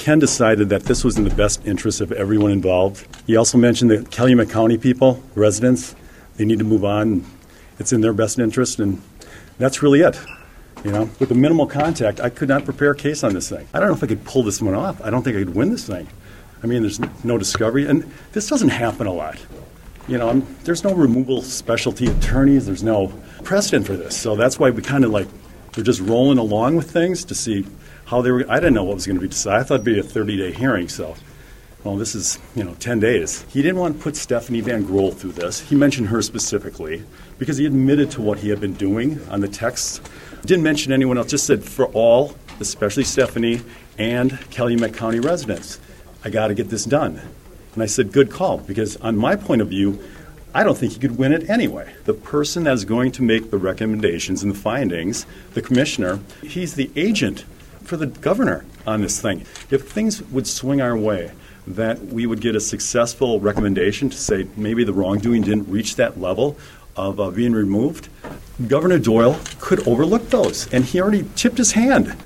Ken decided that this was in the best interest of everyone involved. He also mentioned the Calumet County people, residents, they need to move on. It's in their best interest, and that's really it. With the minimal contact, I could not prepare a case on this thing. I don't know if I could pull this one off. I don't think I could win this thing. There's no discovery, and this doesn't happen a lot. There's no removal specialty attorneys. There's no precedent for this. So that's why we kind of we're just rolling along with things to see how they were. I didn't know what was going to be decided. I thought it'd be a 30-day hearing. So, this is, 10 days. He didn't want to put Stephanie Van Grohl through this. He mentioned her specifically because he admitted to what he had been doing on the text. Didn't mention anyone else, just said for all, especially Stephanie and Calumet County residents, I got to get this done. And I said, good call, because on my point of view, I don't think he could win it anyway. The person that's going to make the recommendations and the findings, the commissioner, he's the agent for the governor on this thing. If things would swing our way, that we would get a successful recommendation to say maybe the wrongdoing didn't reach that level of being removed, Governor Doyle could overlook those, and he already tipped his hand.